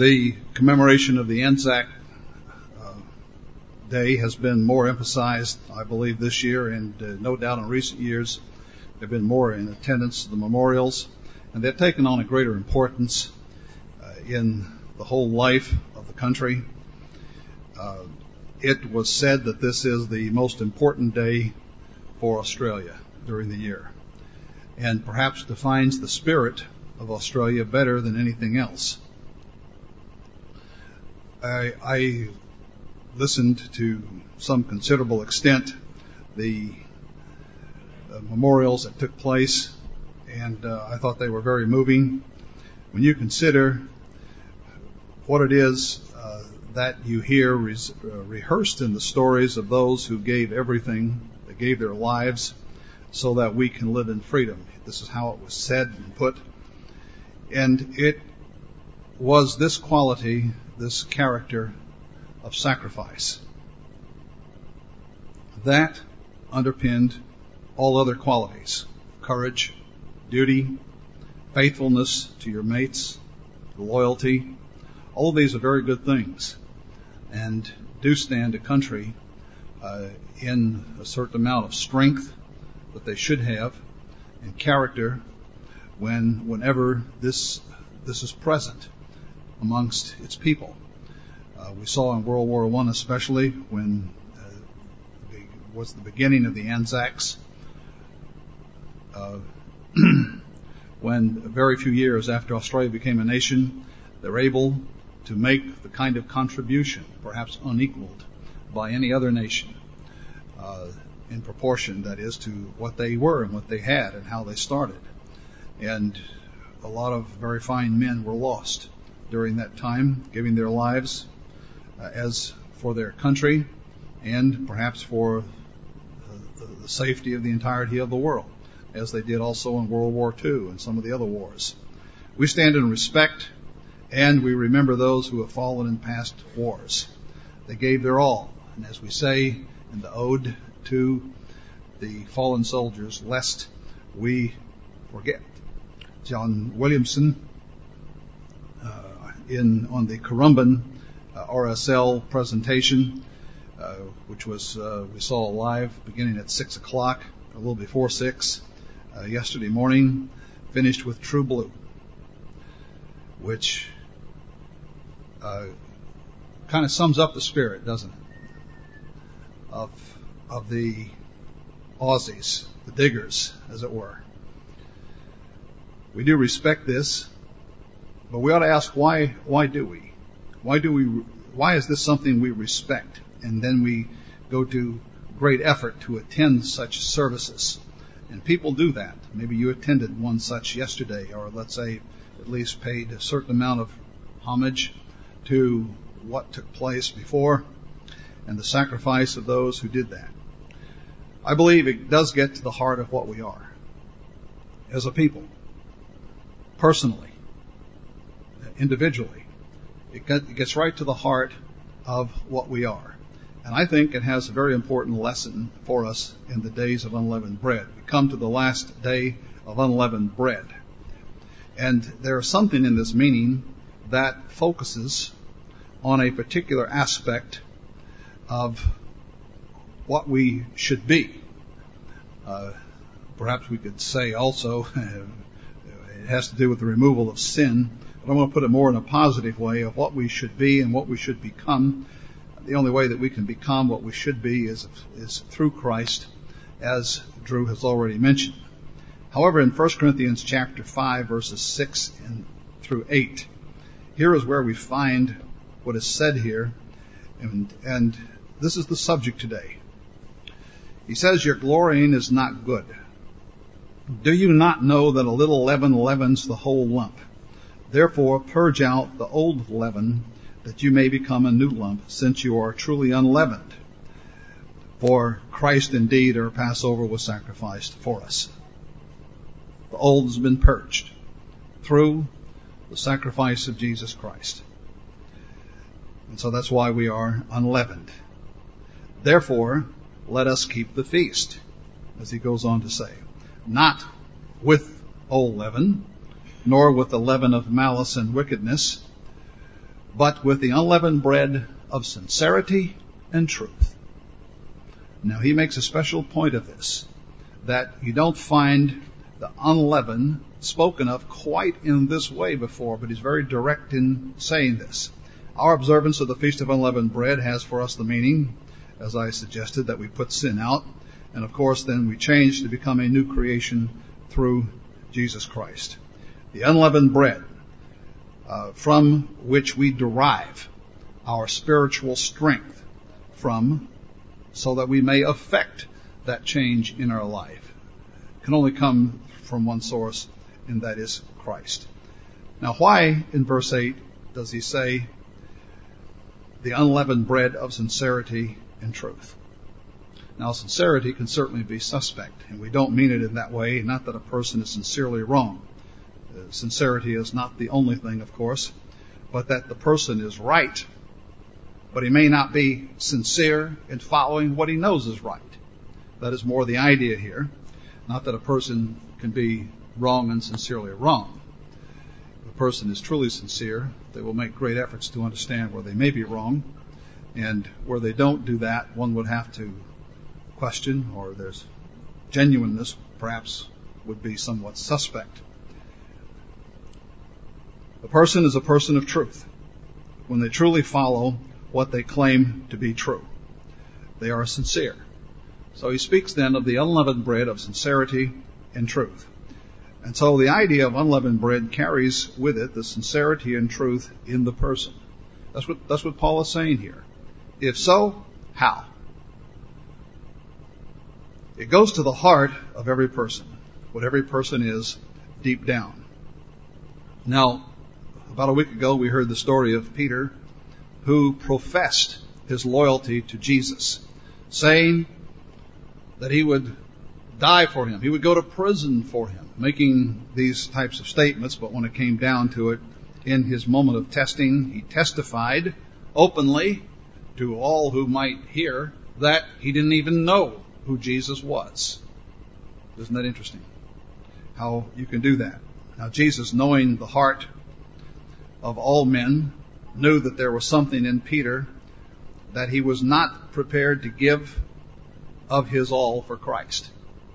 The commemoration of the Anzac Day has been more emphasized, I believe, this year, and no doubt in recent years there have been more in attendance to the memorials, and they've taken on a greater importance in the whole life of the country. It was said that this is the most important day for Australia during the year, and perhaps defines the spirit of Australia better than anything else. I listened to some considerable extent the memorials that took place, and I thought they were very moving. When you consider what it is that you hear rehearsed in the stories of those who gave everything, that gave their lives so that we can live in freedom. This is how it was said and put. And it was this quality, this character of sacrifice, that underpinned all other qualities: courage, duty, faithfulness to your mates, loyalty. All of these are very good things and do stand a country in a certain amount of strength that they should have, and character whenever this is present amongst its people. We saw in World War I, especially when it was the beginning of the Anzacs, when very few years after Australia became a nation, they were able to make the kind of contribution, perhaps unequaled by any other nation, in proportion, that is, to what they were and what they had and how they started. And a lot of very fine men were lost during that time, giving their lives as for their country and perhaps for the safety of the entirety of the world, as they did also in World War II and some of the other wars. We stand in respect, and we remember those who have fallen in past wars. They gave their all, and as we say in the ode to the fallen soldiers, lest we forget. John Williamson, on the Currumbin RSL presentation, which was we saw live beginning at 6 o'clock, a little before 6, yesterday morning, finished with True Blue, which kind of sums up the spirit, doesn't it, of the Aussies, the diggers, as it were. We do respect this, but we ought to ask, why do we? Why is this something we respect? And then we go to great effort to attend such services. And people do that. Maybe you attended one such yesterday, or let's say at least paid a certain amount of homage to what took place before and the sacrifice of those who did that. I believe it does get to the heart of what we are as a people, personally, individually. It gets right to the heart of what we are. And I think it has a very important lesson for us in the days of unleavened bread. We come to the last day of unleavened bread. And there's something in this meaning that focuses on a particular aspect of what we should be. Perhaps we could say also it has to do with the removal of sin, but I'm going to put it more in a positive way of what we should be and what we should become. The only way that we can become what we should be is through Christ, as Drew has already mentioned. However, in 1 Corinthians chapter 5, verses 6 through 8, here is where we find what is said here, and this is the subject today. He says, "Your glorying is not good. Do you not know that a little leaven leavens the whole lump? Therefore purge out the old leaven, that you may become a new lump, since you are truly unleavened. For Christ indeed, our Passover, was sacrificed for us." The old has been purged through the sacrifice of Jesus Christ. And so that's why we are unleavened. Therefore, let us keep the feast, as he goes on to say, not with old leaven, nor with the leaven of malice and wickedness, but with the unleavened bread of sincerity and truth. Now he makes a special point of this, that you don't find the unleavened spoken of quite in this way before, but he's very direct in saying this. Our observance of the Feast of Unleavened Bread has for us the meaning, as I suggested, that we put sin out, and of course then we change to become a new creation through Jesus Christ. The unleavened bread, from which we derive our spiritual strength from, so that we may affect that change in our life, can only come from one source, and that is Christ. Now, why in verse 8 does he say the unleavened bread of sincerity and truth? Now, sincerity can certainly be suspect, and we don't mean it in that way, not that a person is sincerely wrong. Sincerity is not the only thing, of course, but that the person is right, but he may not be sincere in following what he knows is right. That is more the idea here. Not that a person can be wrong and sincerely wrong. If a person is truly sincere, they will make great efforts to understand where they may be wrong, and where they don't do that, one would have to question, or there's genuineness perhaps would be somewhat suspect. A person is a person of truth when they truly follow what they claim to be true. They are sincere. So he speaks then of the unleavened bread of sincerity and truth. And so the idea of unleavened bread carries with it the sincerity and truth in the person. That's what Paul is saying here. If so, how? It goes to the heart of every person, what every person is deep down. Now, about a week ago we heard the story of Peter, who professed his loyalty to Jesus, saying that he would die for him, he would go to prison for him, making these types of statements. But when it came down to it, in his moment of testing, he testified openly to all who might hear that he didn't even know who Jesus was. Isn't that interesting? How you can do that. Now, Jesus, knowing the heart of all men, knew that there was something in Peter that he was not prepared to give of his all for Christ,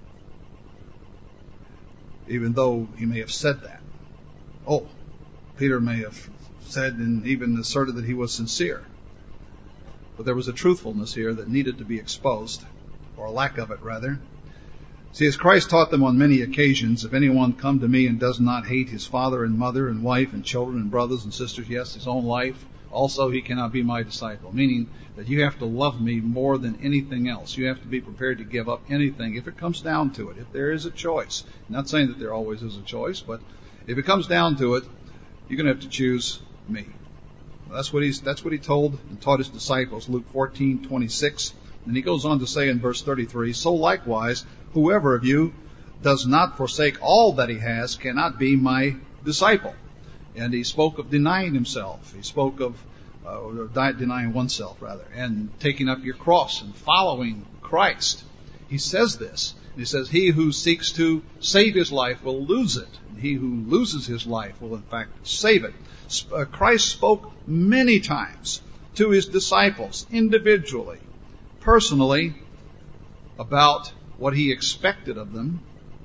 even though he may have said that. Oh, Peter may have said and even asserted that he was sincere. But there was a truthfulness here that needed to be exposed, or a lack of it, rather. See, as Christ taught them on many occasions, if anyone come to me and does not hate his father and mother and wife and children and brothers and sisters, yes, his own life, also he cannot be my disciple. Meaning that you have to love me more than anything else. You have to be prepared to give up anything if it comes down to it, if there is a choice. I'm not saying that there always is a choice, but if it comes down to it, you're going to have to choose me. That's what he told and taught his disciples, Luke 14:26. And he goes on to say in verse 33, so likewise, whoever of you does not forsake all that he has cannot be my disciple. And he spoke of denying himself. He spoke of denying oneself, rather, and taking up your cross and following Christ. He says this. He says, he who seeks to save his life will lose it. And he who loses his life will, in fact, save it. Christ spoke many times to his disciples, individually, personally, about what he expected of them.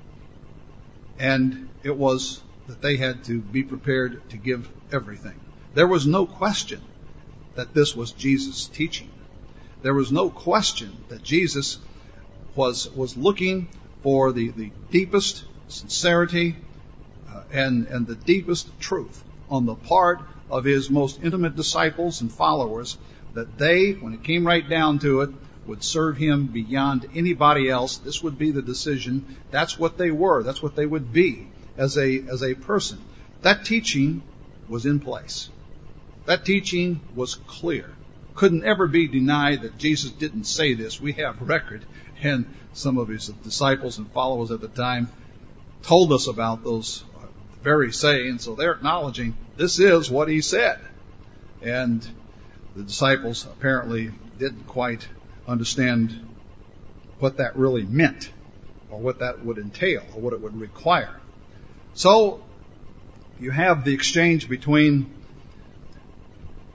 And it was that they had to be prepared to give everything. There was no question that this was Jesus' teaching. There was no question that Jesus was looking for the deepest sincerity and the deepest truth on the part of his most intimate disciples and followers, that they, when it came right down to it, would serve him beyond anybody else. This would be the decision. That's what they were. That's what they would be as a person. That teaching was in place. That teaching was clear. Couldn't ever be denied that Jesus didn't say this. We have record, and some of his disciples and followers at the time told us about those very sayings, so they're acknowledging this is what he said. And the disciples apparently didn't quite understand what that really meant, or what that would entail, or what it would require. So you have the exchange between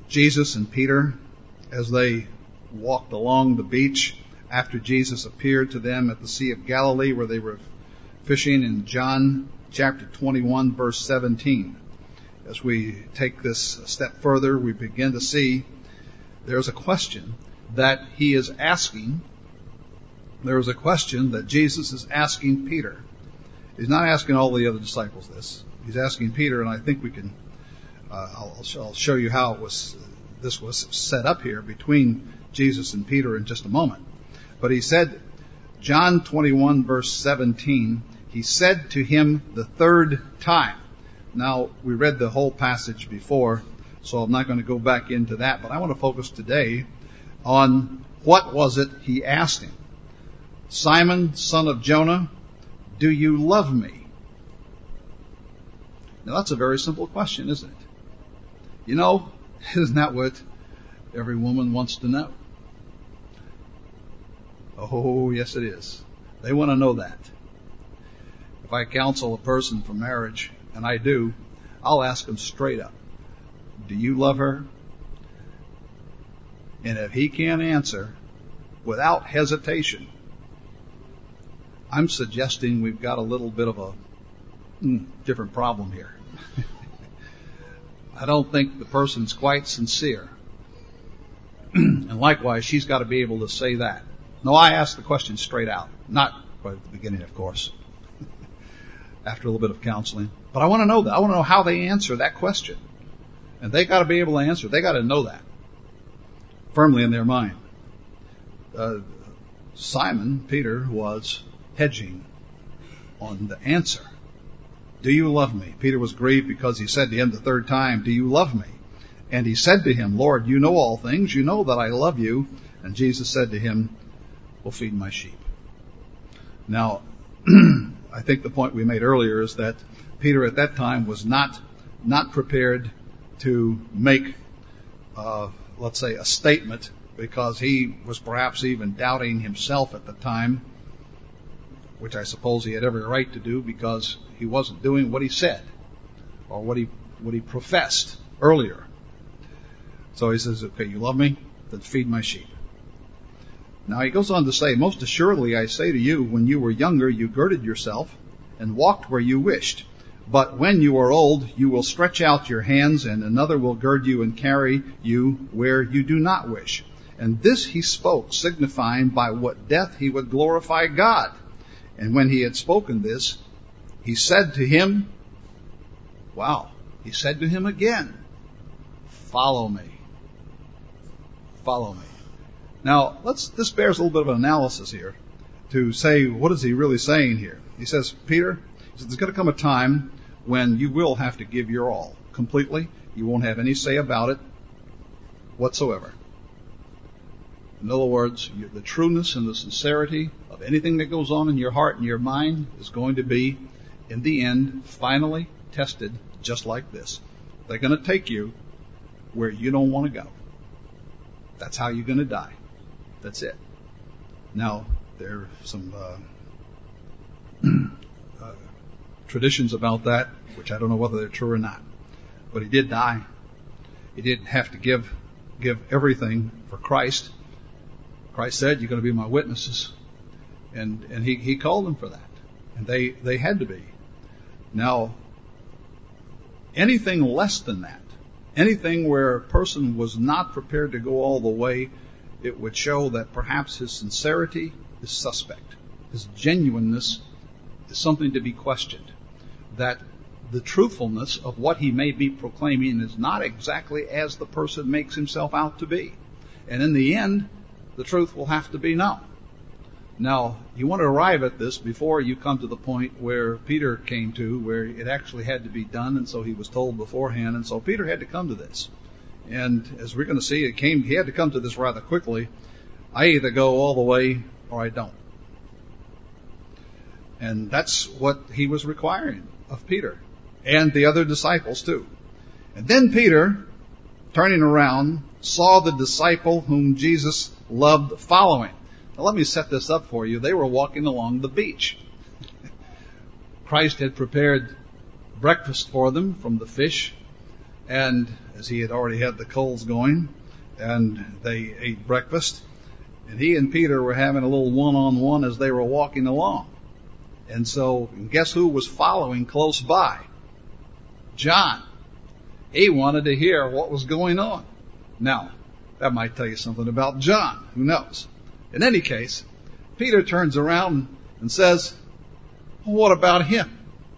Jesus and Peter as they walked along the beach after Jesus appeared to them at the Sea of Galilee where they were fishing in John chapter 21, verse 17. As we take this a step further, we begin to see there's a question that he is asking. There is a question that Jesus is asking Peter. He's not asking all the other disciples this. He's asking Peter, and I think we can, I'll show you how this was set up here between Jesus and Peter in just a moment. But he said, John 21, verse 17, he said to him the third time. Now, we read the whole passage before, so I'm not going to go back into that, but I want to focus today on what was it he asked him. Simon, son of Jonah, do you love me? Now, that's a very simple question, isn't it? You know, isn't that what every woman wants to know? Oh, yes, it is. They want to know that. If I counsel a person for marriage, and I do, I'll ask them straight up, do you love her? And if he can't answer without hesitation, I'm suggesting we've got a little bit of a different problem here. I don't think the person's quite sincere. And likewise, she's got to be able to say that. No, I ask the question straight out. Not right at the beginning, of course. After a little bit of counseling. But I want to know that. I want to know how they answer that question. And they got to be able to answer. They got to know that firmly in their mind. Simon, Peter, was hedging on the answer. Do you love me? Peter was grieved because he said to him the third time, do you love me? And he said to him, Lord, you know all things. You know that I love you. And Jesus said to him, well, feed my sheep. Now, I think the point we made earlier is that Peter at that time was not prepared to make, let's say, a statement, because he was perhaps even doubting himself at the time, which I suppose he had every right to do because he wasn't doing what he said or what he professed earlier. So he says, okay, you love me? Then feed my sheep. Now he goes on to say, most assuredly I say to you, when you were younger, you girded yourself and walked where you wished. But when you are old, you will stretch out your hands, and another will gird you and carry you where you do not wish. And this he spoke, signifying by what death he would glorify God. And when he had spoken this, he said to him, he said to him again, follow me. Follow me. Now, this bears a little bit of an analysis here to say, what is he really saying here? He says, Peter, there's going to come a time when you will have to give your all completely. You won't have any say about it whatsoever. In other words, the trueness and the sincerity of anything that goes on in your heart and your mind is going to be, in the end, finally tested just like this. They're going to take you where you don't want to go. That's how you're going to die. That's it. Now, there are some traditions about that, which I don't know whether they're true or not. But he did die. He did have to give everything for Christ. Christ said, you're going to be my witnesses. And he called them for that. And they had to be. Now, anything less than that, anything where a person was not prepared to go all the way, it would show that perhaps his sincerity is suspect. His genuineness is something to be questioned. That the truthfulness of what he may be proclaiming is not exactly as the person makes himself out to be. And in the end, the truth will have to be known. Now, you want to arrive at this before you come to the point where Peter came to, where it actually had to be done, and so he was told beforehand, and so Peter had to come to this. And as we're going to see, he had to come to this rather quickly. I either go all the way or I don't. And that's what he was requiring of Peter and the other disciples too. And then Peter, turning around, saw the disciple whom Jesus loved following. Now let me set this up for you. They were walking along the beach. Christ had prepared breakfast for them from the fish, And as he had already had the coals going, and they ate breakfast, and he and Peter were having a little one-on-one as they were walking along. And so, guess who was following close by? John. He wanted to hear what was going on. Now, that might tell you something about John. Who knows? In any case, Peter turns around and says, well, what about him?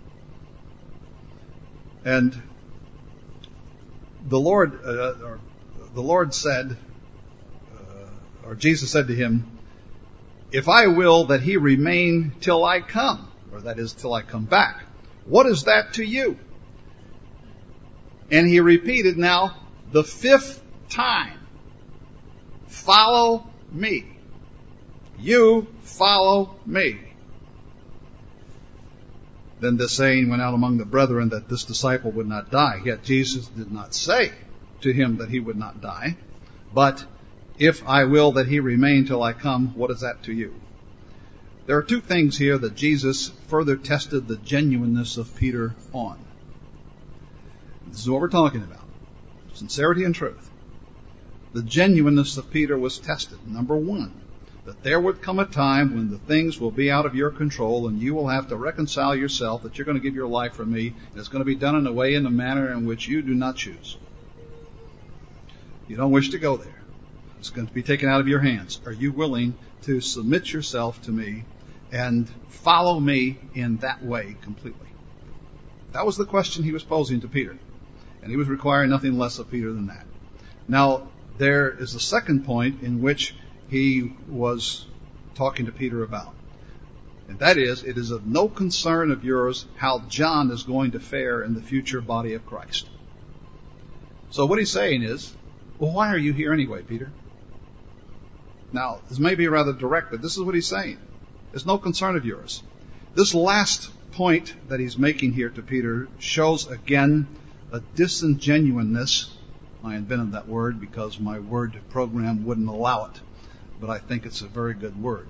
And the Lord said, or Jesus said to him, if I will that he remain till I come, or that is till I come back, what is that to you? And he repeated now the 5th time, follow me. You follow me. Then this saying went out among the brethren that this disciple would not die. Yet Jesus did not say to him that he would not die. But if I will that he remain till I come, what is that to you? There are 2 things here that Jesus further tested the genuineness of Peter on. This is what we're talking about. Sincerity and truth. The genuineness of Peter was tested. Number 1, that there would come a time when the things will be out of your control and you will have to reconcile yourself that you're going to give your life for me, and it's going to be done in a way, in a manner in which you do not choose. You don't wish to go there. It's going to be taken out of your hands. Are you willing to submit yourself to me and follow me in that way completely? That was the question he was posing to Peter. And he was requiring nothing less of Peter than that. Now, there is a second point in which he was talking to Peter about. And that is, it is of no concern of yours how John is going to fare in the future body of Christ. So what he's saying is, well, why are you here anyway, Peter? Now, this may be rather direct, but this is what he's saying. It's no concern of yours. This last point that he's making here to Peter shows again a disingenuousness. I invented that word because my word program wouldn't allow it, but I think it's a very good word.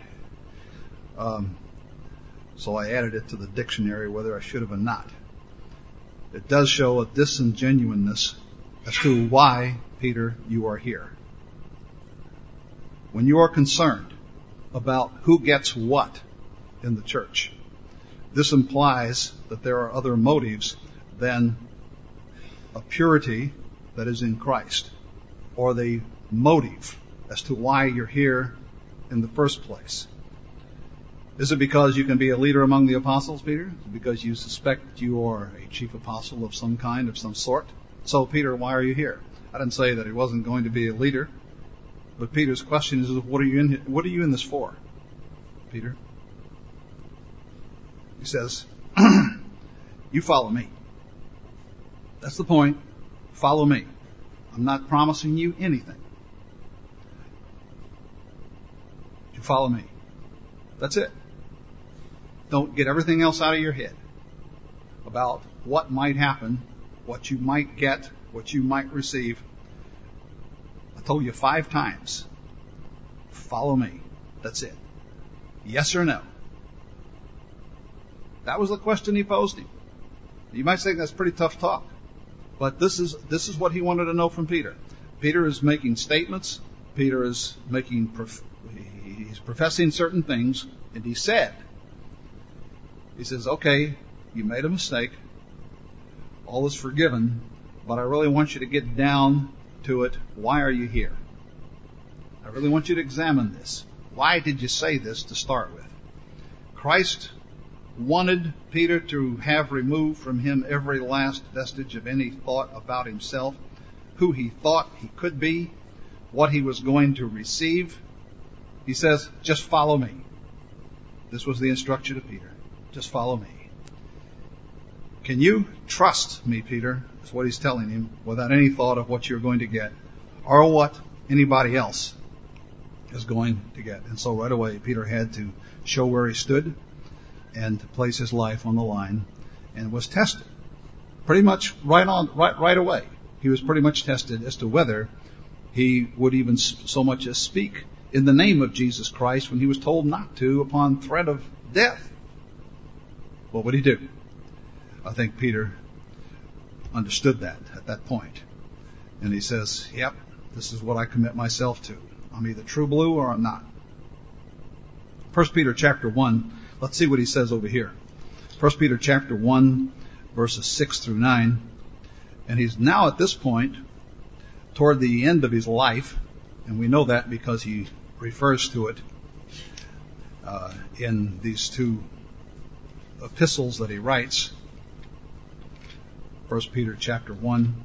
So I added it to the dictionary, whether I should have or not. It does show a disingenuousness as to why, Peter, you are here. When you are concerned about who gets what in the church, this implies that there are other motives than a purity that is in Christ, or the motive as to why you're here in the first place. Is it because you can be a leader among the apostles, Peter? Is it because you suspect you are a chief apostle of some kind, of some sort? So, Peter, why are you here? I didn't say that he wasn't going to be a leader, but Peter's question is, what are you in this for, Peter? He says, you follow me. That's the point. Follow me. I'm not promising you anything. You follow me. That's it. Don't get everything else out of your head about what might happen, what you might get, what you might receive. I told you 5 times. Follow me. That's it. Yes or no? That was the question he posed him. You might think that's pretty tough talk. But this is what he wanted to know from Peter. Peter is making statements. Peter is he's professing certain things. And he says, okay, you made a mistake. All is forgiven. But I really want you to get down to it. Why are you here? I really want you to examine this. Why did you say this to start with? Christ wanted Peter to have removed from him every last vestige of any thought about himself, who he thought he could be, what he was going to receive. He says, just follow me. This was the instruction to Peter. Just follow me. Can you trust me, Peter? That's what he's telling him, without any thought of what you're going to get or what anybody else is going to get. And so right away, Peter had to show where he stood and to place his life on the line, and was tested. Pretty much right away. He was pretty much tested as to whether he would even so much as speak in the name of Jesus Christ when he was told not to upon threat of death. What would he do? I think Peter understood that at that point. And he says, yep, this is what I commit myself to. I'm either true blue or I'm not. 1 Peter chapter 1, let's see what he says over here. 1 Peter chapter 1, verses 6 through 9. And he's now at this point toward the end of his life, and we know that because he refers to it in these two epistles that he writes. 1 Peter chapter 1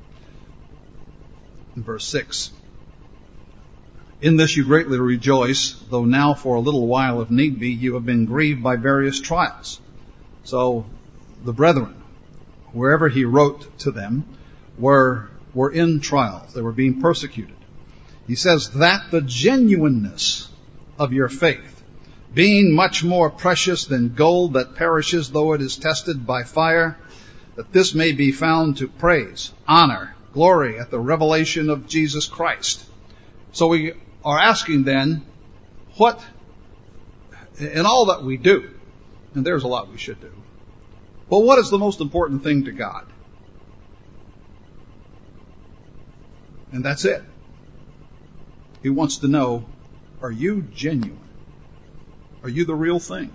and verse 6. In this you greatly rejoice, though now for a little while, if need be, you have been grieved by various trials. So the brethren, wherever he wrote to them, were in trials. They were being persecuted. He says that the genuineness of your faith, being much more precious than gold that perishes though it is tested by fire, that this may be found to praise, honor, glory at the revelation of Jesus Christ. So we are asking then, what, in all that we do, and there's a lot we should do, but what is the most important thing to God? And that's it. He wants to know, are you genuine? Are you the real thing?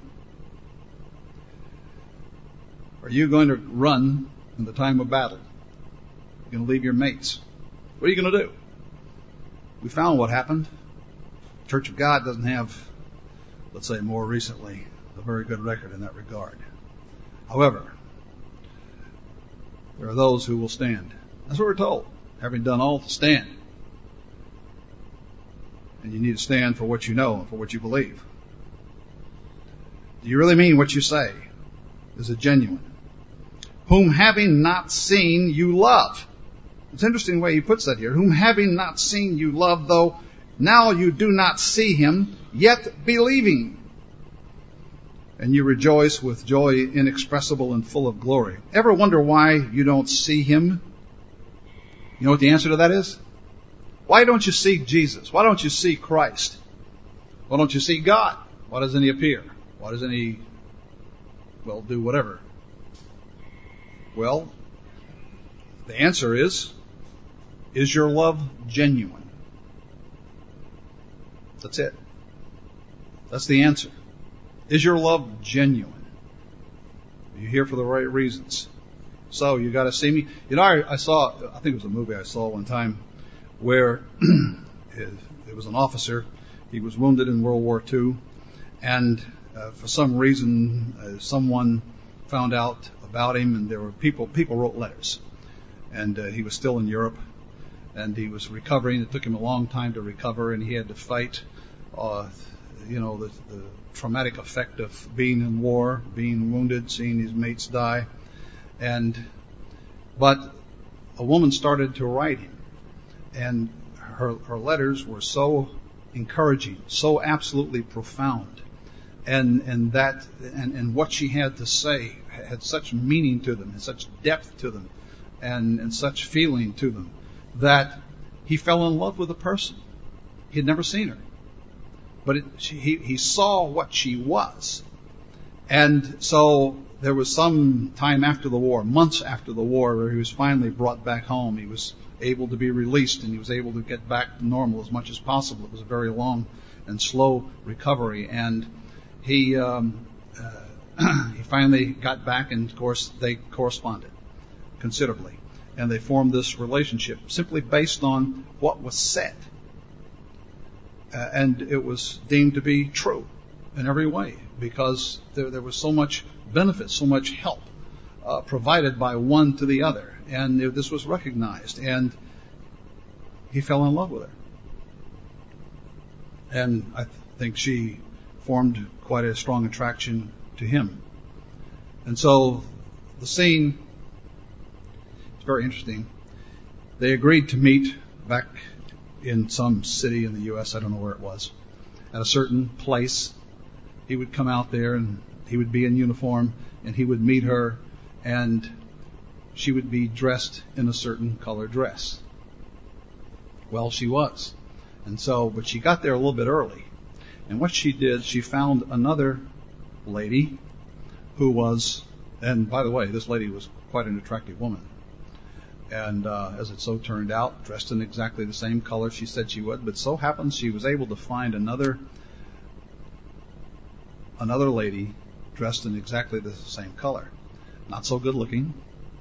Are you going to run in the time of battle? You're going to leave your mates. What are you going to do? We found what happened. The Church of God doesn't have, let's say more recently, a very good record in that regard. However, there are those who will stand. That's what we're told. Having done all to stand. And you need to stand for what you know and for what you believe. Do you really mean what you say? Is it genuine? Whom having not seen you love. It's an interesting way he puts that here. Whom having not seen you love, though now you do not see him, yet believing. And you rejoice with joy inexpressible and full of glory. Ever wonder why you don't see him? You know what the answer to that is? Why don't you see Jesus? Why don't you see Christ? Why don't you see God? Why doesn't he appear? Why doesn't he, do whatever? Well, the answer is your love genuine? That's it. That's the answer. Is your love genuine? Are you here for the right reasons? So you got to see me. You know, I think it was a movie I saw one time where it was an officer. He was wounded in World War II, and for some reason, someone found out about him, and there were people wrote letters, and he was still in Europe, and he was recovering. It took him a long time to recover, and he had to fight, the traumatic effect of being in war, being wounded, seeing his mates die, but a woman started to write him, and her letters were so encouraging, so absolutely profound. And what she had to say had such meaning to them, and such depth to them, and such feeling to them, that he fell in love with a person. He had never seen her, but he saw what she was. And so there was some time after the war, months after the war, where he was finally brought back home. He was able to be released, and he was able to get back to normal as much as possible. It was a very long and slow recovery, and he finally got back, and of course they corresponded considerably, and they formed this relationship simply based on what was said, and it was deemed to be true in every way, because there was so much benefit, so much help provided by one to the other, and this was recognized, and he fell in love with her, and I think she formed quite a strong attraction to him. And so the scene is very interesting. They agreed to meet back in some city in the U.S., I don't know where it was, at a certain place. He would come out there, and he would be in uniform, and he would meet her, and she would be dressed in a certain color dress. Well, she was. And so, but she got there a little bit early. And what she did, she found another lady who was, and by the way, this lady was quite an attractive woman. And as it so turned out, dressed in exactly the same color she said she would, but so happens she was able to find another lady dressed in exactly the same color. Not so good looking,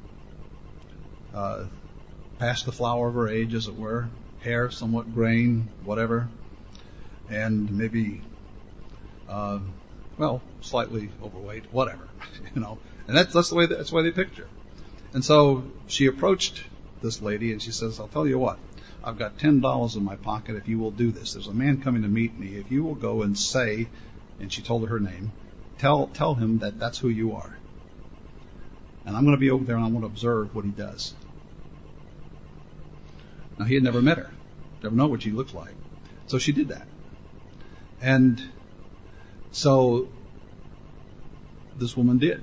past the flower of her age, as it were, hair somewhat graying, whatever, and maybe, slightly overweight, whatever, And that's the way they picture. And so she approached this lady and she says, "I'll tell you what, I've got $10 in my pocket if you will do this. There's a man coming to meet me. If you will go and say," and she told her name, tell him that that's who you are. And I'm going to be over there and I want to observe what he does. Now, he had never met her, never known what she looked like. So she did that. And so this woman did.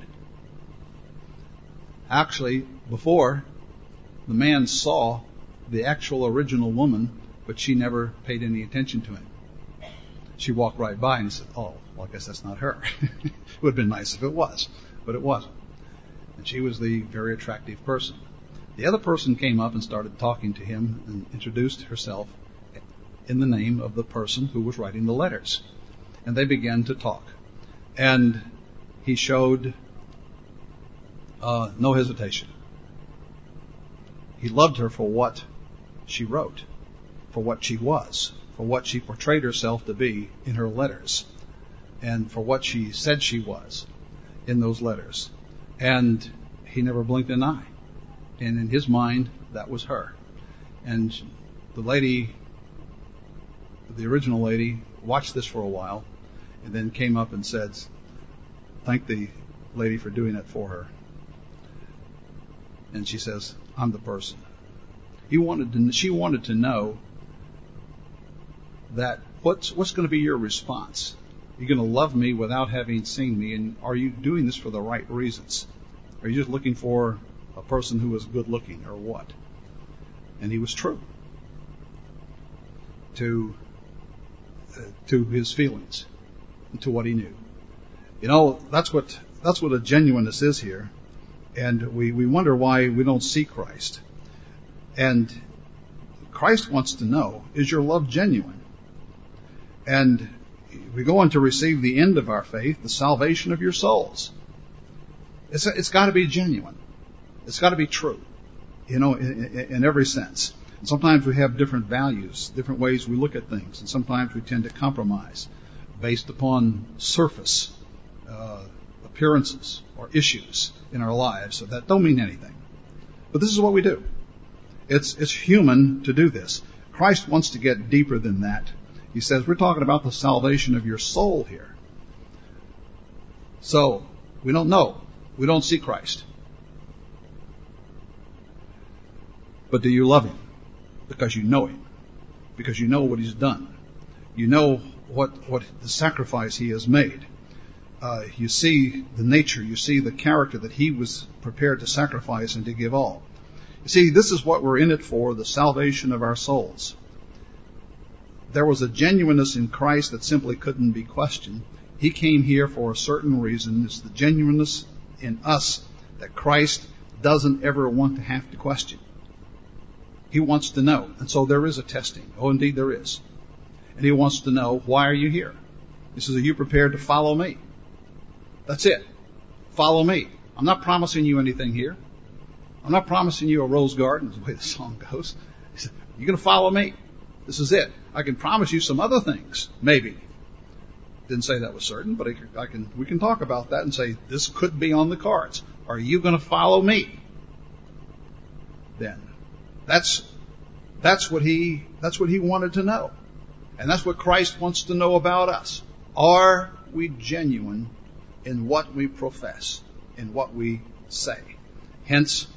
Actually, before, the man saw the actual original woman, but she never paid any attention to him. She walked right by and he said, "Oh, well, I guess that's not her." It would have been nice if it was, but it wasn't. And she was the very attractive person. The other person came up and started talking to him and introduced herself in the name of the person who was writing the letters. And they began to talk. And he showed no hesitation. He loved her for what she wrote, for what she was, for what she portrayed herself to be in her letters, and for what she said she was in those letters. And he never blinked an eye. And in his mind, that was her. And the lady, the original lady, watched this for a while and then came up and said, "Thank the lady for doing it for her." And she says, "I'm the person." She wanted to know that what's going to be your response? You're going to love me without having seen me, and are you doing this for the right reasons? Are you just looking for a person who is good looking, or what? And he was true to his feelings and to what he knew. That's what a genuineness is here. And we wonder why we don't see Christ. And Christ wants to know, is your love genuine? And we go on to receive the end of our faith, the salvation of your souls. It's got to be genuine. It's got to be true, in every sense. And sometimes we have different values, different ways we look at things, and sometimes we tend to compromise based upon surface appearances or issues in our lives that don't mean anything. But this is what we do. It's human to do this. Christ wants to get deeper than that. He says, we're talking about the salvation of your soul here. So, we don't know. We don't see Christ. But do you love him? Because you know him. Because you know what he's done. You know what the sacrifice he has made. You see the nature, you see the character that he was prepared to sacrifice and to give all. You see, this is what we're in it for, the salvation of our souls. There was a genuineness in Christ that simply couldn't be questioned. He came here for a certain reason. It's the genuineness in us that Christ doesn't ever want to have to question. He wants to know. And so there is a testing. Oh, indeed there is. And he wants to know, why are you here? He says, are you prepared to follow me? That's it. Follow me. I'm not promising you anything here. I'm not promising you a rose garden, is the way the song goes. He said, you're going to follow me. This is it. I can promise you some other things, maybe. Didn't say that was certain, but we can talk about that and say, this could be on the cards. Are you going to follow me? Then. That's what he wanted to know. And that's what Christ wants to know about us. Are we genuine in what we profess, in what we say? Hence,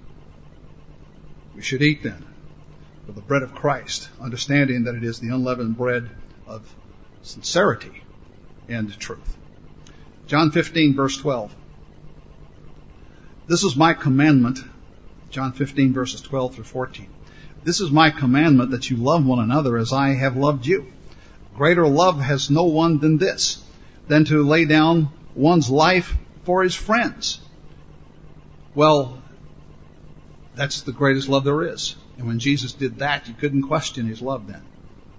we should eat then of the bread of Christ, understanding that it is the unleavened bread of sincerity and truth. John 15, verse 12. This is my commandment. John 15, verses 12 through 14. This is my commandment, that you love one another as I have loved you. Greater love has no one than this, than to lay down one's life for his friends. Well, That's the greatest love there is. And when Jesus did that, you couldn't question his love then.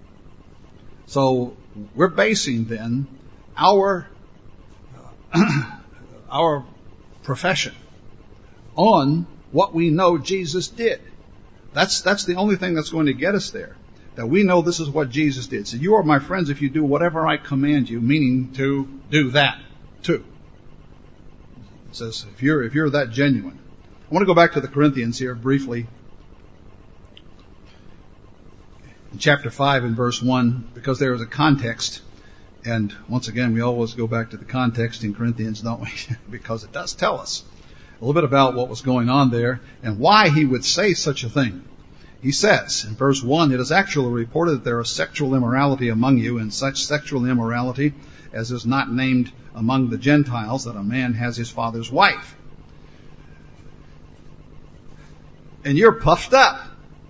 So we're basing then our profession on what we know Jesus did. That's the only thing that's going to get us there. That we know this is what Jesus did. So you are my friends if you do whatever I command you, meaning to do that too. It says if you're that genuine. I want to go back to the Corinthians here briefly. In chapter 5 and verse 1, because there is a context. And once again, we always go back to the context in Corinthians, don't we? Because it does tell us a little bit about what was going on there and why he would say such a thing. He says in verse 1, it is actually reported that there is sexual immorality among you, and such sexual immorality as is not named among the Gentiles, that a man has his father's wife. And you're puffed up,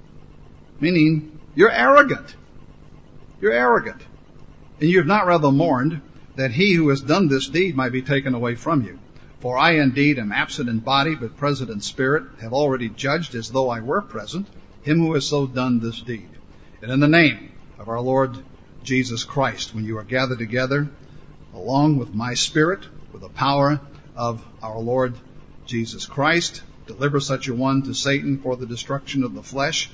meaning you're arrogant. You're arrogant. And you have not rather mourned that he who has done this deed might be taken away from you. For I indeed am absent in body, but present in spirit, have already judged as though I were present, him who has so done this deed. And in the name of our Lord Jesus Christ, when you are gathered together, along with my spirit, with the power of our Lord Jesus Christ, deliver such a one to Satan for the destruction of the flesh,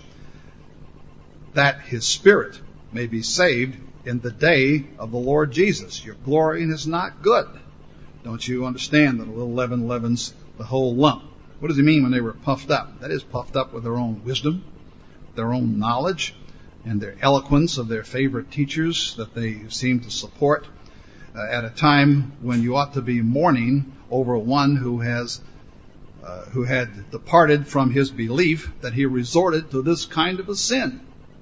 that his spirit may be saved in the day of the Lord Jesus. Your glorying is not good. Don't you understand that a little leaven leavens the whole lump? What does he mean when they were puffed up? That is, puffed up with their own wisdom, their own knowledge, and their eloquence of their favorite teachers that they seem to support at a time when you ought to be mourning over one who had departed from his belief, that he resorted to this kind of a sin.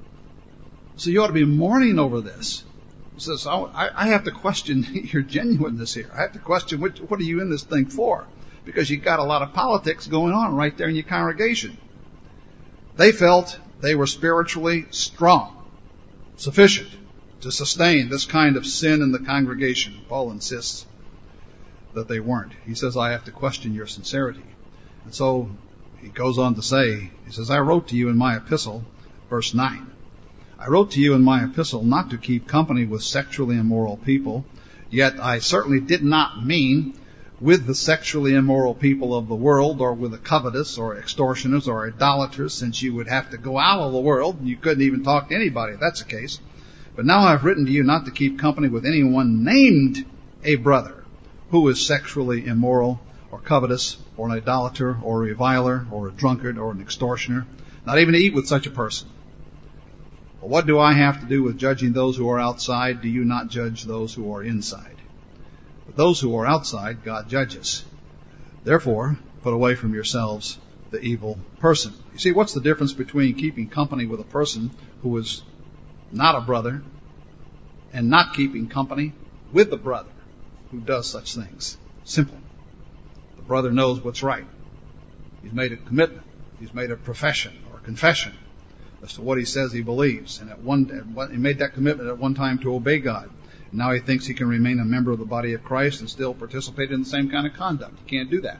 So you ought to be mourning over this. He says, I have to question your genuineness here. I have to question what are you in this thing for? Because you've got a lot of politics going on right there in your congregation. They felt they were spiritually strong, sufficient to sustain this kind of sin in the congregation. Paul insists that they weren't. He says, I have to question your sincerity. And so he goes on to say, he says, I wrote to you in my epistle, verse 9, I wrote to you in my epistle not to keep company with sexually immoral people, yet I certainly did not mean with the sexually immoral people of the world, or with the covetous, or extortioners, or idolaters, since you would have to go out of the world, and you couldn't even talk to anybody if that's the case. But now I've written to you not to keep company with anyone named a brother who is sexually immoral, or covetous, or an idolater, or a reviler, or a drunkard, or an extortioner, not even to eat with such a person. But what do I have to do with judging those who are outside? Do you not judge those who are inside? But those who are outside, God judges. Therefore, put away from yourselves the evil person. You see, what's the difference between keeping company with a person who is not a brother and not keeping company with the brother who does such things? Simple. The brother knows what's right. He's made a commitment. He's made a profession or a confession as to what he says he believes. And he made that commitment at one time to obey God. And now he thinks he can remain a member of the body of Christ and still participate in the same kind of conduct. You can't do that.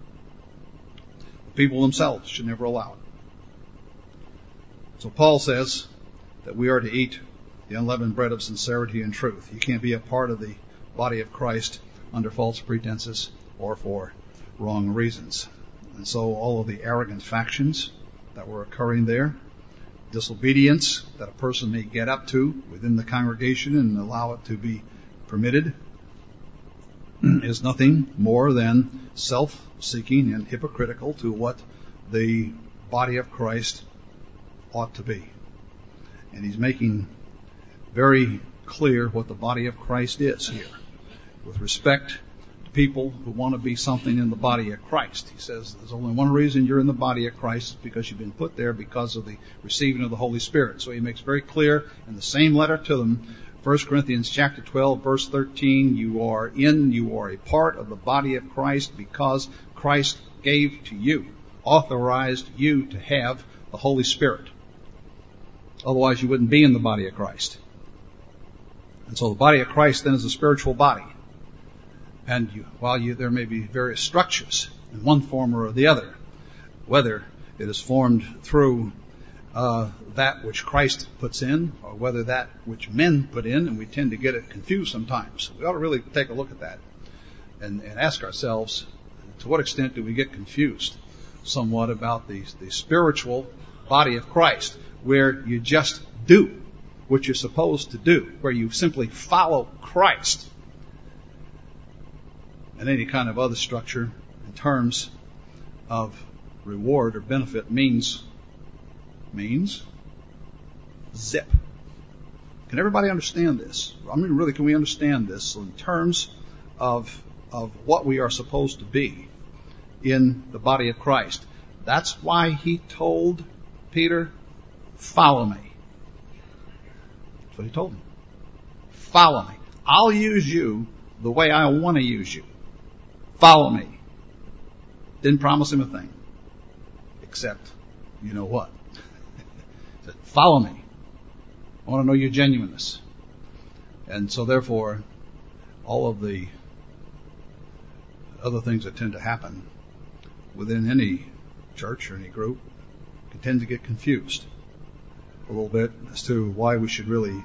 The people themselves should never allow it. So Paul says that we are to eat the unleavened bread of sincerity and truth. You can't be a part of the body of Christ under false pretenses or for wrong reasons. And so all of the arrogant factions that were occurring there, disobedience that a person may get up to within the congregation and allow it to be permitted, is nothing more than self-seeking and hypocritical to what the body of Christ ought to be. And he's making very clear what the body of Christ is here with respect to people who want to be something in the body of Christ. He says there's only one reason you're in the body of Christ, because you've been put there because of the receiving of the Holy Spirit. So he makes very clear in the same letter to them, 1 Corinthians chapter 12, verse 13, you are a part of the body of Christ because Christ gave to you, authorized you to have the Holy Spirit. Otherwise you wouldn't be in the body of Christ. And so the body of Christ then is a spiritual body. And there may be various structures in one form or the other, whether it is formed through that which Christ puts in, or whether that which men put in, and we tend to get it confused sometimes. We ought to really take a look at that and ask ourselves, to what extent do we get confused somewhat about the spiritual body of Christ, where you just do what you're supposed to do, where you simply follow Christ, and any kind of other structure in terms of reward or benefit means zip. Can everybody understand this? I mean, really, can we understand this? So in terms of what we are supposed to be in the body of Christ. That's why he told Peter, follow me. That's what he told him. Follow me. I'll use you the way I want to use you. Follow me. Didn't promise him a thing. Except, you know what? He said, follow me. I want to know your genuineness. And so therefore, all of the other things that tend to happen within any church or any group can tend to get confused a little bit as to why we should really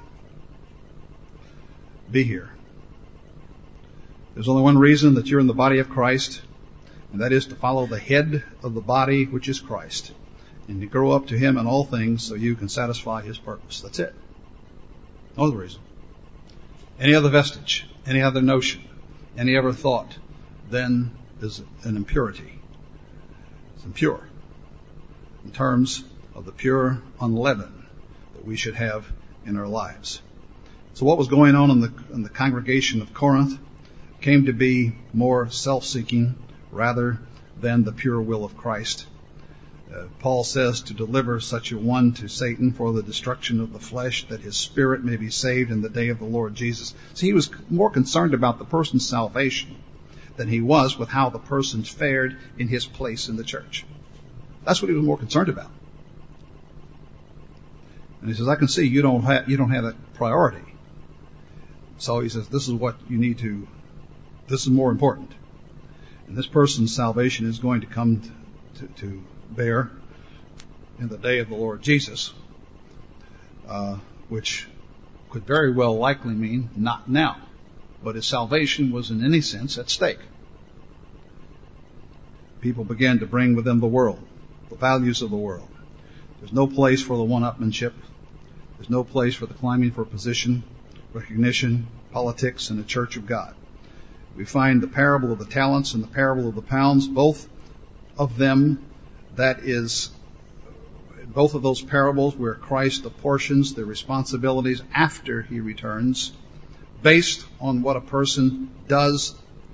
be here. There's only one reason that you're in the body of Christ, and that is to follow the head of the body, which is Christ, and to grow up to him in all things so you can satisfy his purpose. That's it. No other reason. Any other vestige, any other notion, any other thought, then is an impurity. It's impure in terms of the pure unleavened that we should have in our lives. So what was going on in the congregation of Corinth came to be more self-seeking rather than the pure will of Christ. Paul says to deliver such a one to Satan for the destruction of the flesh, that his spirit may be saved in the day of the Lord Jesus. So he was more concerned about the person's salvation than he was with how the person fared in his place in the church. That's what he was more concerned about. And he says, I can see you don't have that priority. So he says, this is what you need to, this is more important. And this person's salvation is going to come to bear in the day of the Lord Jesus, which could very well likely mean not now. But his salvation was in any sense at stake. People began to bring with them the world, the values of the world. There's no place for the one-upmanship. There's no place for the climbing for position, recognition, politics in the church of God. We find the parable of the talents and the parable of the pounds, both of them, that is, both of those parables where Christ apportions the responsibilities after he returns based on what a person does,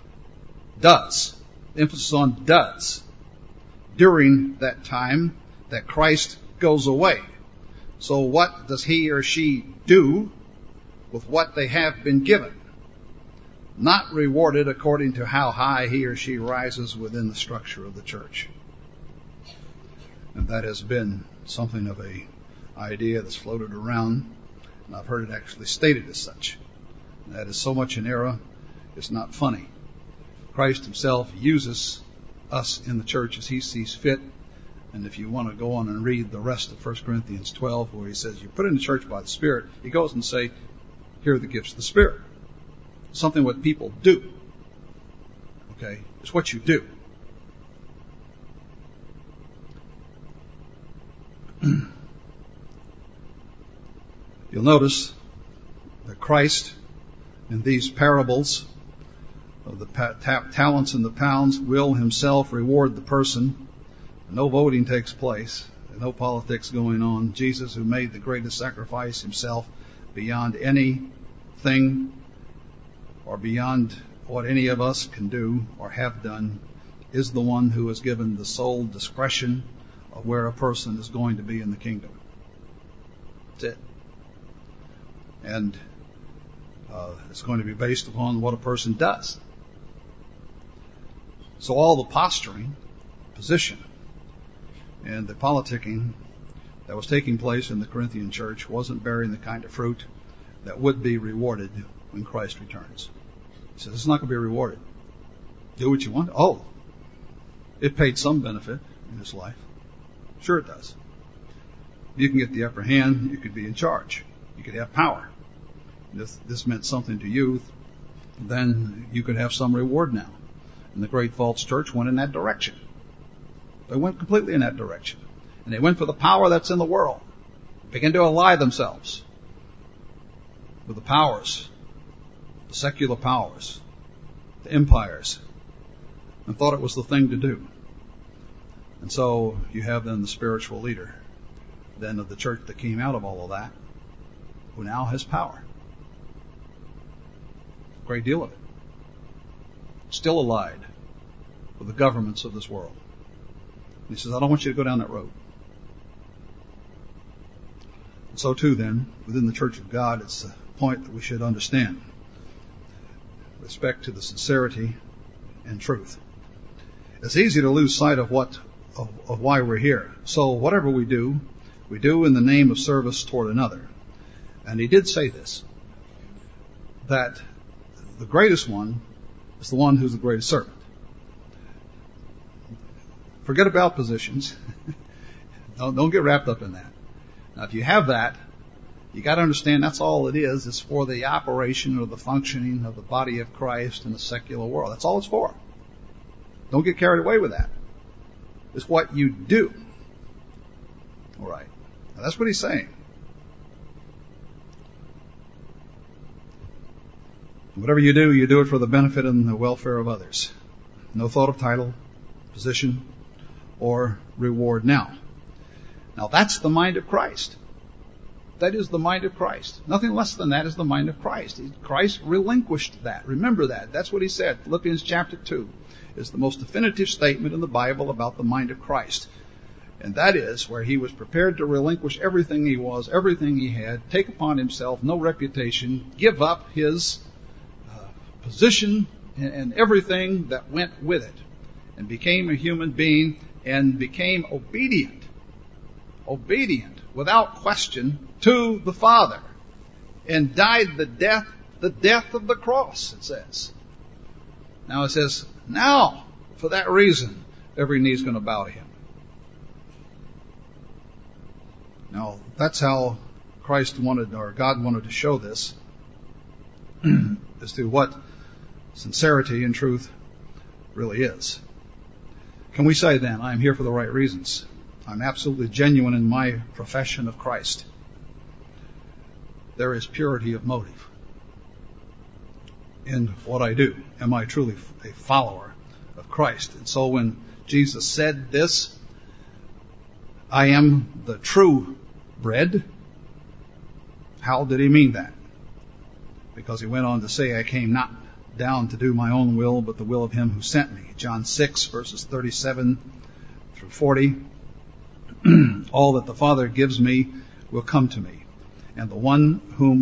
emphasis on does, during that time that Christ goes away. So what does he or she do with what they have been given? Not rewarded according to how high he or she rises within the structure of the church. And that has been something of a idea that's floated around, and I've heard it actually stated as such. That is so much an error, it's not funny. Christ himself uses us in the church as he sees fit. And if you want to go on and read the rest of 1 Corinthians 12, where he says, you're put in the church by the Spirit, he goes and say, here are the gifts of the Spirit. Something what people do. Okay? It's what you do. You'll notice that Christ, in these parables of the talents and the pounds, will himself reward the person. No voting takes place. No politics going on. Jesus, who made the greatest sacrifice himself beyond anything or beyond what any of us can do or have done, is the one who has given the sole discretion of where a person is going to be in the kingdom. That's it. And it's going to be based upon what a person does. So all the posturing, position, and the politicking that was taking place in the Corinthian church wasn't bearing the kind of fruit that would be rewarded when Christ returns. He says, it's not going to be rewarded. Do what you want. Oh, it paid some benefit in his life. Sure it does. You can get the upper hand. You could be in charge. You could have power. If this meant something to you, then you could have some reward now. And the great false church went in that direction. They went completely in that direction. And they went for the power that's in the world. Began to ally themselves with the powers, the secular powers, the empires, and thought it was the thing to do. And so you have then the spiritual leader then of the church that came out of all of that, who now has power. A great deal of it. Still allied with the governments of this world. And he says, I don't want you to go down that road. And so too then, within the church of God, it's a point that we should understand with respect to the sincerity and truth. It's easy to lose sight of why we're here. So whatever we do in the name of service toward another. And he did say this, that the greatest one is the one who's the greatest servant. Forget about positions. Don't get wrapped up in that. Now, if you have that, you got to understand that's all it is. It's for the operation or the functioning of the body of Christ in the secular world. That's all it's for. Don't get carried away with that. It's what you do. All right. Now, that's what he's saying. Whatever you do it for the benefit and the welfare of others. No thought of title, position, or reward now. Now that's the mind of Christ. That is the mind of Christ. Nothing less than that is the mind of Christ. Christ relinquished that. Remember that. That's what he said. Philippians chapter 2 is the most definitive statement in the Bible about the mind of Christ. And that is where he was prepared to relinquish everything he was, everything he had, take upon himself no reputation, give up his position and everything that went with it, and became a human being and became obedient without question to the Father, and died the death of the cross, it says. Now it says, now, for that reason, every knee is going to bow to him. Now, that's how Christ wanted, or God wanted to show this, as to what sincerity and truth really is. Can we say then, I am here for the right reasons? I'm absolutely genuine in my profession of Christ. There is purity of motive in what I do. Am I truly a follower of Christ? And so when Jesus said this, I am the true bread, how did he mean that? Because he went on to say, I came not down to do my own will, but the will of him who sent me. John 6, verses 37 through 40. All that the Father gives me will come to me. And the one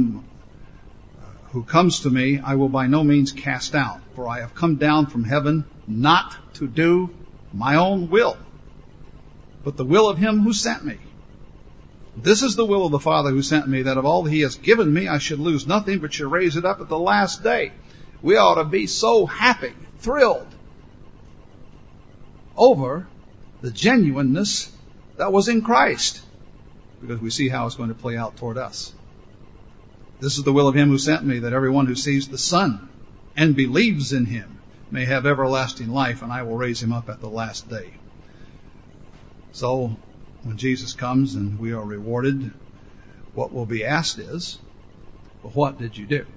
who comes to me, I will by no means cast out. For I have come down from heaven not to do my own will, but the will of him who sent me. This is the will of the Father who sent me, that of all that he has given me, I should lose nothing, but should raise it up at the last day. We ought to be so happy, thrilled over the genuineness that was in Christ, because we see how it's going to play out toward us. This is the will of him who sent me, that everyone who sees the Son and believes in him may have everlasting life, and I will raise him up at the last day. So, when Jesus comes and we are rewarded, what will be asked is, well, what did you do?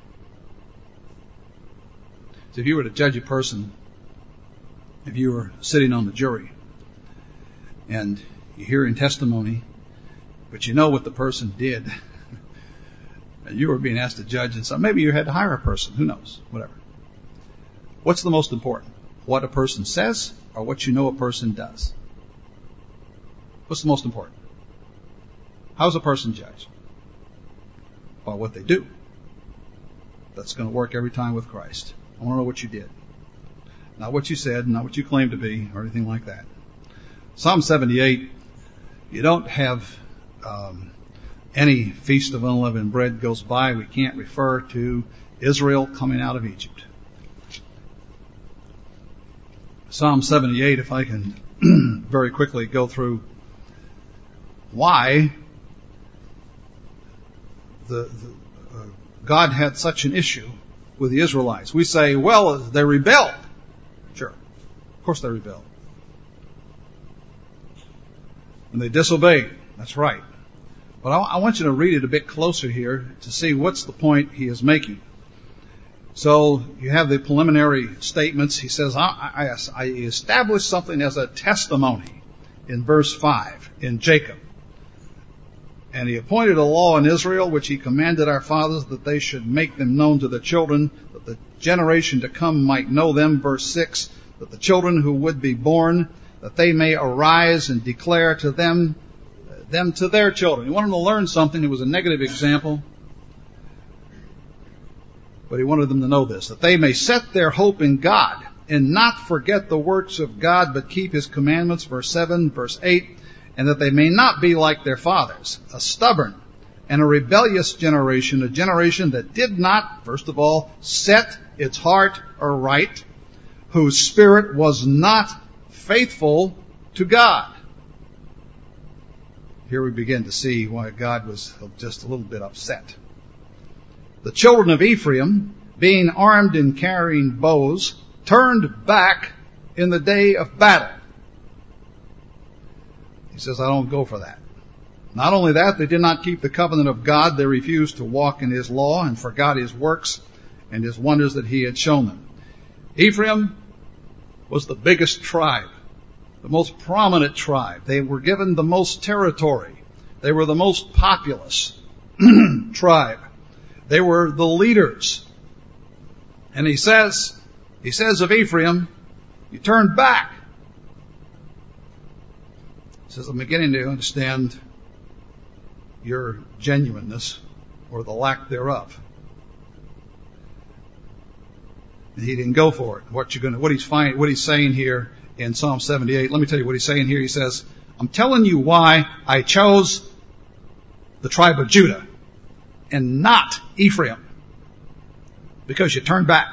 So if you were to judge a person, if you were sitting on the jury, and you're hearing testimony, but you know what the person did, and you were being asked to judge, and so maybe you had to hire a person, who knows, whatever. What's the most important? What a person says, or what you know a person does? What's the most important? How's a person judged? By what they do. That's going to work every time with Christ. I want to know what you did. Not what you said, not what you claimed to be, or anything like that. Psalm 78, you don't have any feast of unleavened bread goes by. We can't refer to Israel coming out of Egypt. Psalm 78, if I can very quickly go through why God had such an issue with the Israelites. We say, well, they rebelled. Sure. Of course they rebelled. And they disobeyed. That's right. But I want you to read it a bit closer here to see what's the point he is making. So you have the preliminary statements. He says, I established something as a testimony in verse 5 in Jacob. And he appointed a law in Israel, which he commanded our fathers that they should make them known to their children, that the generation to come might know them. Verse 6, that the children who would be born, that they may arise and declare to them to their children. He wanted them to learn something. It was a negative example. But he wanted them to know this, that they may set their hope in God and not forget the works of God, but keep his commandments. Verse 7, verse 8, and that they may not be like their fathers, a stubborn and a rebellious generation, a generation that did not, first of all, set its heart aright, whose spirit was not faithful to God. Here we begin to see why God was just a little bit upset. The children of Ephraim, being armed and carrying bows, turned back in the day of battle. He says, I don't go for that. Not only that, they did not keep the covenant of God. They refused to walk in his law and forgot his works and his wonders that he had shown them. Ephraim was the biggest tribe, the most prominent tribe. They were given the most territory. They were the most populous tribe. They were the leaders. And he says of Ephraim, you turned back. He says, I'm beginning to understand your genuineness or the lack thereof. And he didn't go for it. What he's saying here in Psalm 78, let me tell you what he's saying here. He says, I'm telling you why I chose the tribe of Judah and not Ephraim. Because you turned back.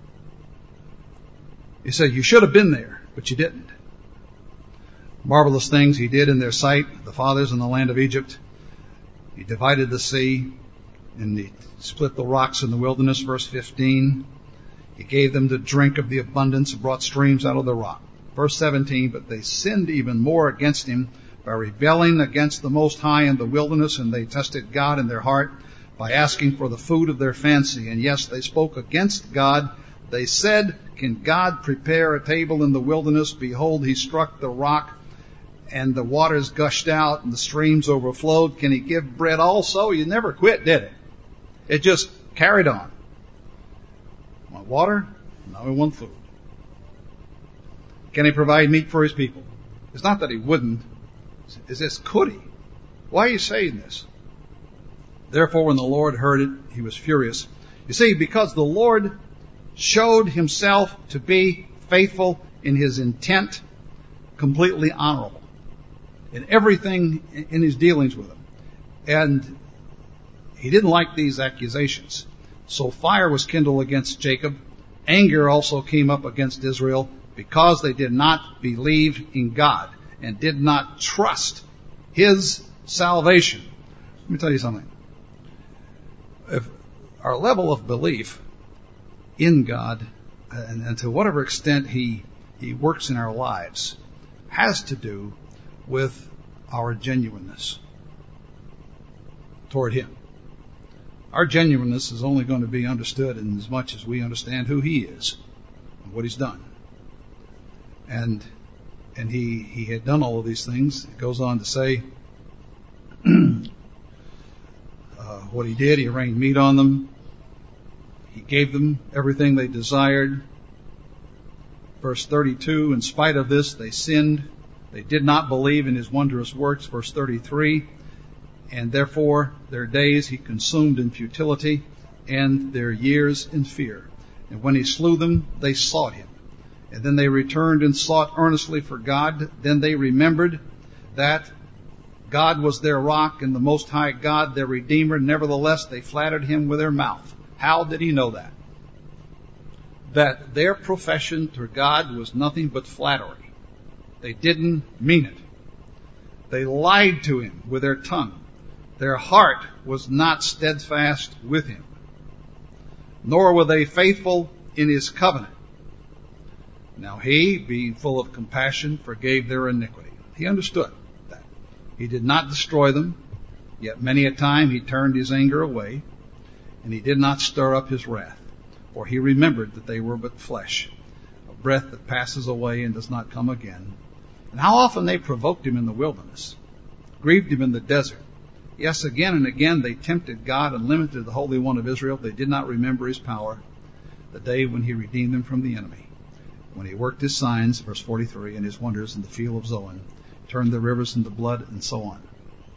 He said, you should have been there, but you didn't. Marvelous things he did in their sight, the fathers in the land of Egypt. He divided the sea, and he split the rocks in the wilderness, verse 15. He gave them to drink of the abundance and brought streams out of the rock. Verse 17, but they sinned even more against him by rebelling against the Most High in the wilderness, and they tested God in their heart by asking for the food of their fancy. And yes, they spoke against God. They said, can God prepare a table in the wilderness? Behold, he struck the rock, and the waters gushed out, and the streams overflowed. Can he give bread also? You never quit, did it? It just carried on. Want water? Now we want food. Can he provide meat for his people? It's not that he wouldn't. It's this, could he? Why are you saying this? Therefore, when the Lord heard it, he was furious. You see, because the Lord showed himself to be faithful in his intent, completely honorable in everything in his dealings with them. And he didn't like these accusations. So fire was kindled against Jacob. Anger also came up against Israel because they did not believe in God and did not trust his salvation. Let me tell you something. If our level of belief in God, and to whatever extent he works in our lives, has to do with our genuineness toward him. Our genuineness is only going to be understood in as much as we understand who he is and what he's done. And he had done all of these things. It goes on to say what he did. He rained meat on them. He gave them everything they desired. Verse 32, in spite of this, they sinned. They did not believe in his wondrous works. Verse 33, and therefore their days he consumed in futility and their years in fear. And when he slew them, they sought him. And then they returned and sought earnestly for God. Then they remembered that God was their rock and the Most High God their Redeemer. Nevertheless, they flattered him with their mouth. How did he know that? That their profession to God was nothing but flattery. They didn't mean it. They lied to him with their tongue. Their heart was not steadfast with him, nor were they faithful in his covenant. Now he, being full of compassion, forgave their iniquity. He understood that. He did not destroy them, yet many a time he turned his anger away, and he did not stir up his wrath, for he remembered that they were but flesh, a breath that passes away and does not come again. And how often they provoked him in the wilderness, grieved him in the desert. Yes, again and again they tempted God and limited the Holy One of Israel. They did not remember his power, the day when he redeemed them from the enemy, when he worked his signs, verse 43, and his wonders in the field of Zoan, turned the rivers into blood, and so on.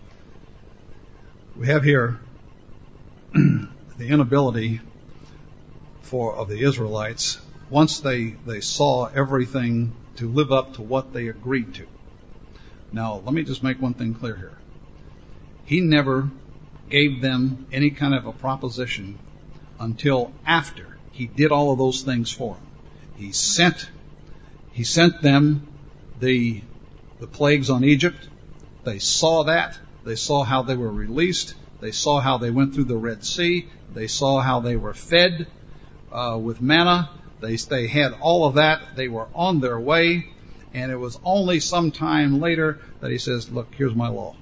We have here the inability of the Israelites, once they saw everything, to live up to what they agreed to. Now, let me just make one thing clear here. He never gave them any kind of a proposition until after he did all of those things for them. He sent them the plagues on Egypt. They saw that. They saw how they were released. They saw how they went through the Red Sea. They saw how they were fed with manna. They had all of that. They were on their way. And it was only some time later that he says, look, here's my law.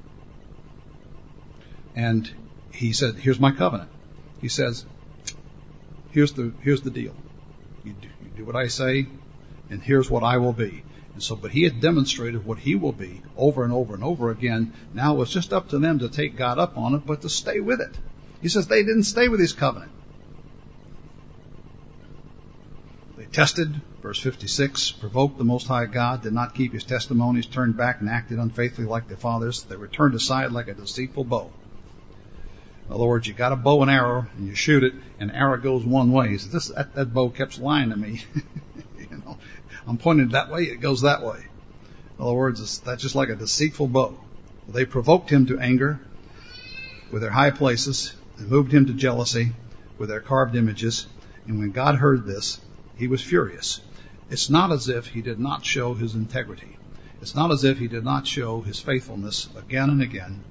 And he said, here's my covenant. He says, here's the deal. You do what I say, and here's what I will be. And so, but he had demonstrated what he will be over and over and over again. Now it was just up to them to take God up on it, but to stay with it. He says they didn't stay with his covenant. They tested, verse 56, provoked the Most High God, did not keep his testimonies, turned back and acted unfaithfully like their fathers. They were turned aside like a deceitful bow. In other words, you got a bow and arrow, and you shoot it, and the arrow goes one way. So that bow keeps lying to me. I'm pointing that way, it goes that way. In other words, that's just like a deceitful bow. They provoked him to anger with their high places, and moved him to jealousy with their carved images. And when God heard this, he was furious. It's not as if he did not show his integrity. It's not as if he did not show his faithfulness again and again.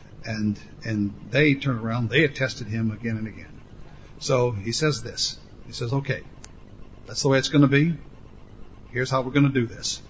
And they turned around, they attested him again and again. So he says this. He says, okay, that's the way it's going to be. Here's how we're going to do this.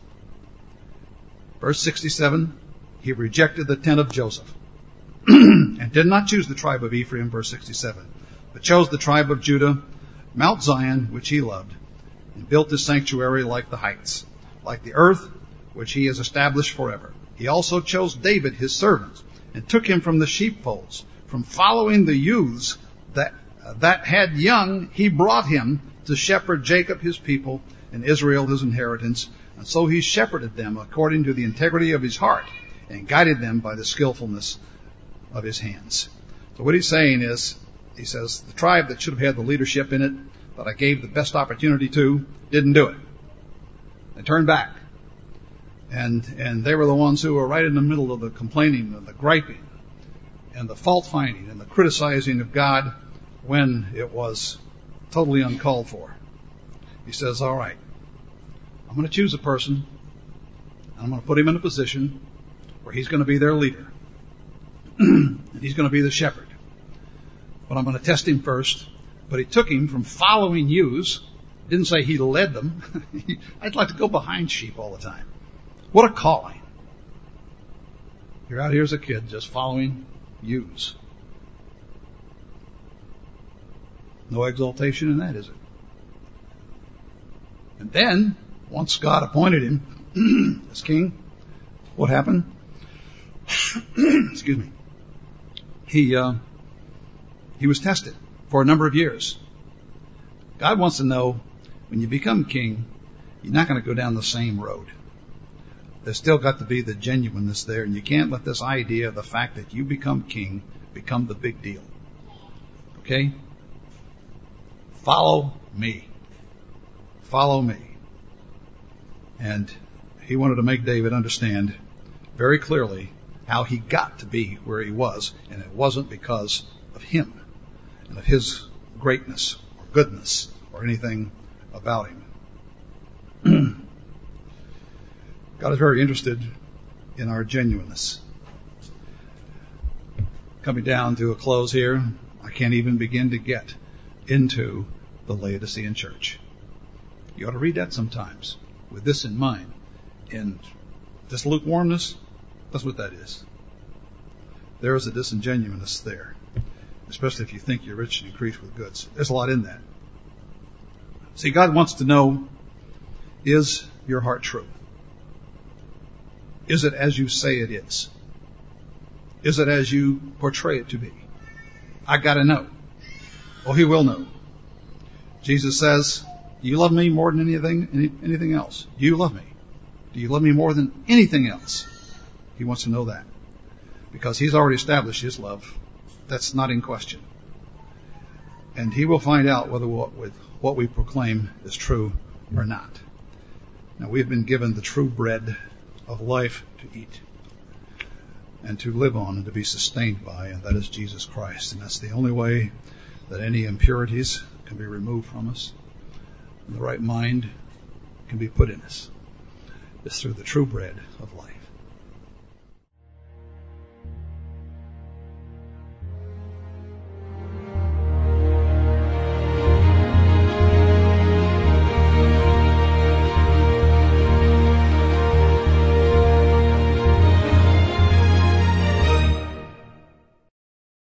Verse 67, he rejected the tent of Joseph and did not choose the tribe of Ephraim, verse 67, but chose the tribe of Judah, Mount Zion, which he loved, and built his sanctuary like the heights, like the earth, which he has established forever. He also chose David, his servant, and took him from the sheepfolds, from following the youths that had young. He brought him to shepherd Jacob, his people, and Israel, his inheritance. And so he shepherded them according to the integrity of his heart, and guided them by the skillfulness of his hands. So what he's saying is, he says, the tribe that should have had the leadership in it, that I gave the best opportunity to, didn't do it. They turned back. And they were the ones who were right in the middle of the complaining and the griping and the fault finding and the criticizing of God when it was totally uncalled for. He says, all right, I'm going to choose a person, and I'm going to put him in a position where he's going to be their leader. And he's going to be the shepherd. But I'm going to test him first. But he took him from following ewes. Didn't say he led them. I'd like to go behind sheep all the time. What a calling. You're out here as a kid just following ewes. No exaltation in that, is it? And then, once God appointed him as king, what happened? Excuse me. He was tested for a number of years. God wants to know, when you become king, you're not going to go down the same road. There's still got to be the genuineness there, and you can't let this idea of the fact that you become king become the big deal. Okay? Follow me. Follow me. And he wanted to make David understand very clearly how he got to be where he was, and it wasn't because of him and of his greatness or goodness or anything about him. God is very interested in our genuineness. Coming down to a close here, I can't even begin to get into the Laodicean church. You ought to read that sometimes with this in mind. And this lukewarmness, that's what that is. There is a disingenuousness there, especially if you think you're rich and increased with goods. There's a lot in that. See, God wants to know, is your heart true? Is it as you say it is? Is it as you portray it to be? I got to know. Well, He will know. Jesus says, do you love me more than anything else? Do you love me? Do you love me more than anything else? He wants to know that. Because He's already established His love. That's not in question. And He will find out whether what we proclaim is true or not. Now, we have been given the true bread of life to eat and to live on and to be sustained by, and that is Jesus Christ. And that's the only way that any impurities can be removed from us and the right mind can be put in us, is through the true bread of life.